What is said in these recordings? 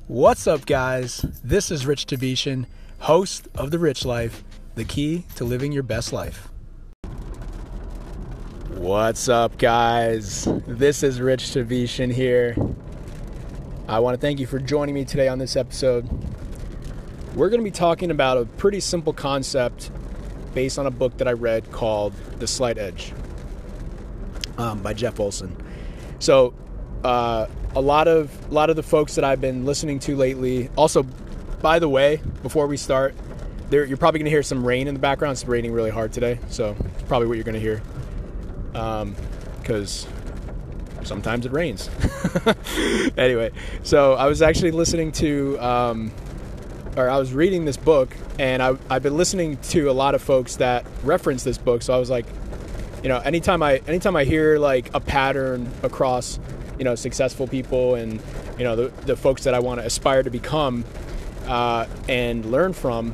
What's up, guys? This is Rich Tabishan, host of The Rich Life, the key to living your best life. What's up, guys? This is Rich Tabishan here. I want to thank you for joining me today on this episode. We're going to be talking about a pretty simple concept based on a book that I read called The Slight Edge by Jeff Olson. So, a lot of the folks that I've been listening to lately. Also, by the way, before we start, you're probably going to hear some rain in the background. It's raining really hard today, so it's probably what you're going to hear. Because sometimes it rains. Anyway, so I was actually listening to, I was reading this book, and I've been listening to a lot of folks that reference this book. So I was like, anytime I hear like a pattern across, successful people and, the folks that I want to aspire to become, and learn from,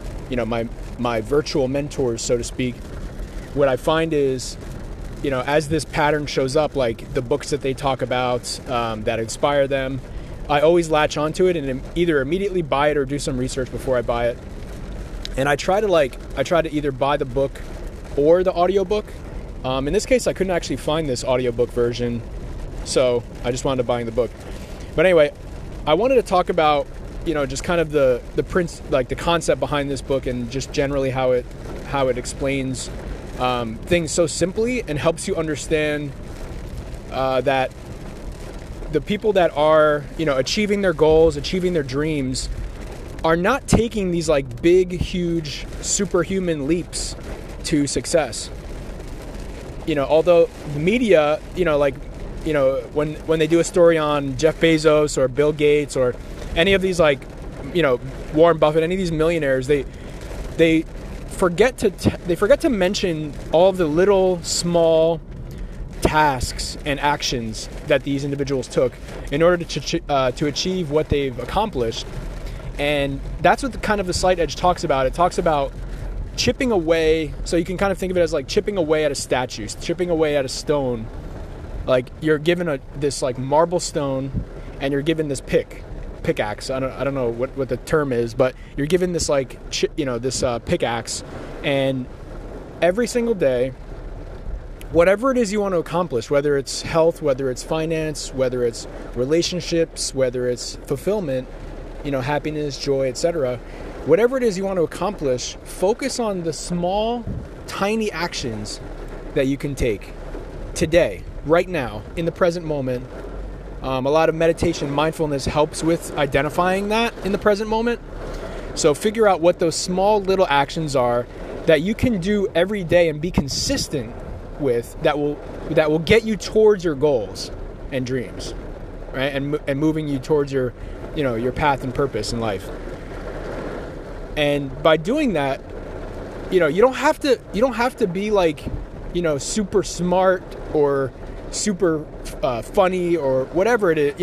my virtual mentors, so to speak, what I find is, as this pattern shows up, like the books that they talk about, that inspire them, I always latch onto it and either immediately buy it or do some research before I buy it. And I try to either buy the book or the audiobook. In this case, I couldn't actually find this audiobook version, so I just wound up buying the book. But anyway, I wanted to talk about, just kind of the concept behind this book and just generally how it explains things so simply and helps you understand that the people that are, achieving their goals, achieving their dreams, are not taking these like big, huge, superhuman leaps to success. Although the media, when they do a story on Jeff Bezos or Bill Gates or any of these Warren Buffett, any of these millionaires, they forget to mention all of the little small tasks and actions that these individuals took in order to achieve what they've accomplished. And that's what the Slight Edge talks about. It talks about chipping away, so you can kind of think of it as like chipping away at a statue, chipping away at a stone. Like you're given this like marble stone, and you're given this pickaxe. I don't know what the term is, but you're given this pickaxe, and every single day, whatever it is you want to accomplish, whether it's health, whether it's finance, whether it's relationships, whether it's fulfillment, happiness, joy, etc. Whatever it is you want to accomplish, focus on the small, tiny actions that you can take today, right now, in the present moment. A lot of meditation, mindfulness helps with identifying that in the present moment. So figure out what those small little actions are that you can do every day and be consistent with, that will get you towards your goals and dreams, right? And moving you towards your path and purpose in life. And by doing that, you don't have to be like, super smart or super funny or whatever it is,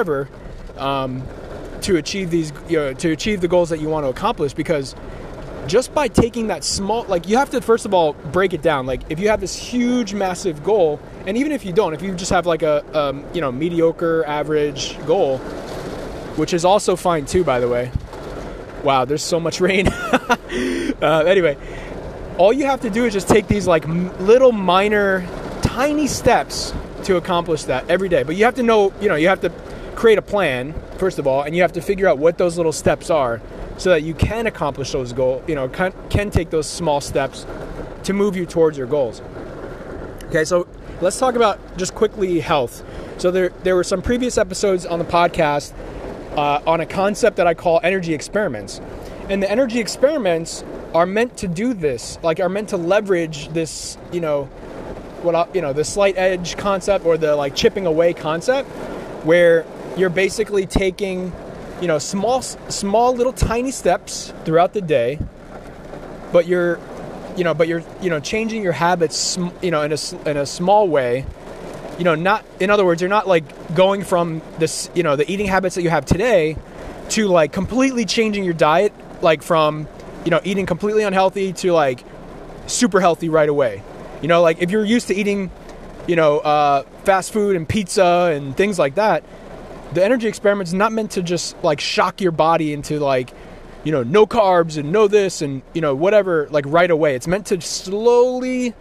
to achieve the goals that you want to accomplish. Because just by taking that small, you have to first of all break it down. Like if you have this huge, massive goal, and even if you don't, if you just have like a mediocre, average goal, which is also fine too, by the way. Wow, there's so much rain. Anyway, all you have to do is just take these little minor, tiny steps to accomplish that every day. But you have to know, you have to create a plan, first of all, and you have to figure out what those little steps are so that you can accomplish those goals, can take those small steps to move you towards your goals. Okay, so let's talk about just quickly health. So there were some previous episodes on the podcast on a concept that I call energy experiments. And the energy experiments are meant to do this, are meant to leverage this, the slight edge concept, or the chipping away concept, where you're basically taking, small little tiny steps throughout the day, but you're changing your habits, in a small way. Not, in other words, you're not going from this, the eating habits that you have today to completely changing your diet, from, eating completely unhealthy to super healthy right away. If you're used to eating, fast food and pizza and things like that, the energy experiment is not meant to just like shock your body into like, no carbs and no this and, whatever, like right away. It's meant to slowly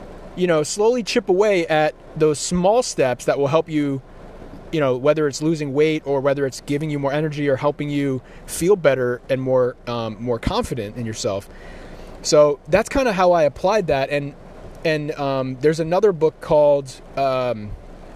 chip away at those small steps that will help you, whether it's losing weight or whether it's giving you more energy or helping you feel better and more confident in yourself. So that's kind of how I applied that. And there's another book called, I'm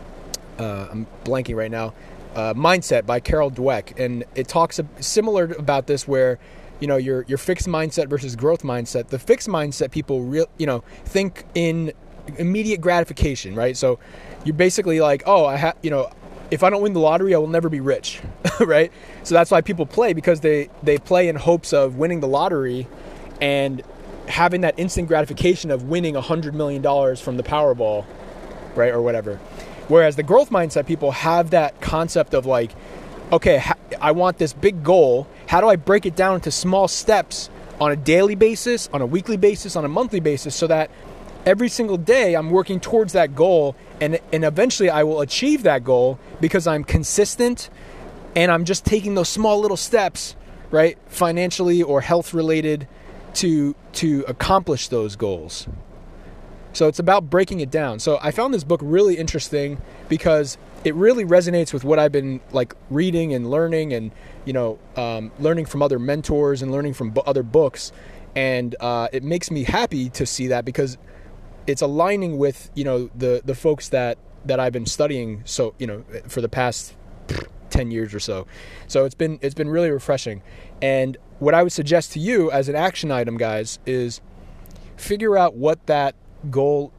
blanking right now, Mindset by Carol Dweck. And it talks similar about this where, your fixed mindset versus growth mindset. The fixed mindset people, think in immediate gratification, right? So you're basically like, if I don't win the lottery, I will never be rich, right? So that's why people play, because they play in hopes of winning the lottery and having that instant gratification of winning $100 million from the Powerball, right, or whatever. Whereas the growth mindset people have that concept of like, okay, I want this big goal. How do I break it down into small steps on a daily basis, on a weekly basis, on a monthly basis, so that every single day I'm working towards that goal, and eventually I will achieve that goal because I'm consistent and I'm just taking those small little steps, right, financially or health related, to accomplish those goals. So it's about breaking it down. So I found this book really interesting because it really resonates with what I've been like reading and learning and, learning from other mentors and learning from other books. And it makes me happy to see that because it's aligning with, the folks that I've been studying. So, for the past 10 years or so. So it's been really refreshing. And what I would suggest to you as an action item, guys, is figure out what that goal,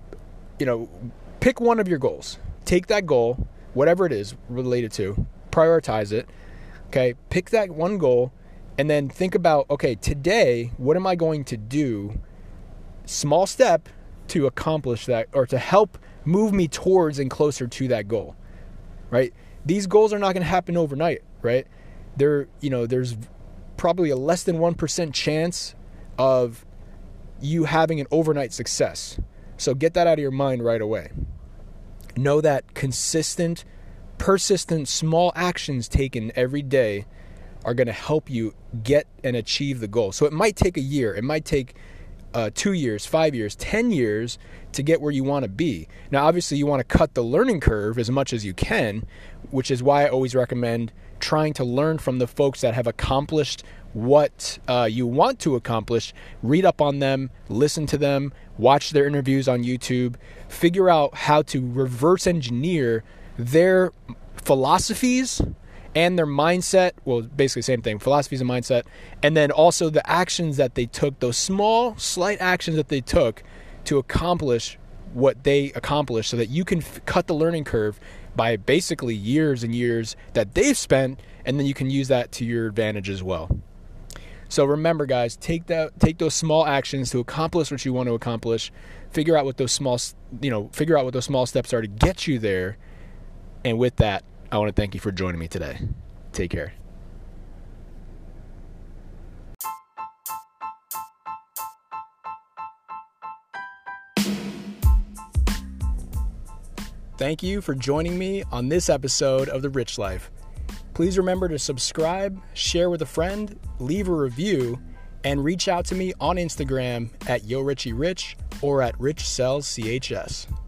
pick one of your goals. Take that goal, whatever it is related to, prioritize it. Okay. Pick that one goal and then think about, okay, today, what am I going to do? Small step to accomplish that, or to help move me towards and closer to that goal, right? These goals are not going to happen overnight, right? There's probably a less than 1% chance of you having an overnight success. So get that out of your mind right away. Know that consistent, persistent, small actions taken every day are going to help you get and achieve the goal. So it might take a year. It might take 2 years, 5 years, 10 years to get where you want to be. Now, obviously, you want to cut the learning curve as much as you can, which is why I always recommend trying to learn from the folks that have accomplished what you want to accomplish. Read up on them, listen to them, watch their interviews on YouTube, figure out how to reverse engineer their philosophies and their mindset. Well, basically same thing, philosophies and mindset. And then also the actions that they took, those small, slight actions that they took to accomplish what they accomplished, so that you can cut the learning curve by basically years and years that they've spent, and then you can use that to your advantage as well. So remember, guys, take those small actions to accomplish what you want to accomplish. Figure out what those small steps are to get you there. And with that, I want to thank you for joining me today. Take care. Thank you for joining me on this episode of The Rich Life. Please remember to subscribe, share with a friend, leave a review, and reach out to me on Instagram at YoRichieRich or at RichSellsCHS.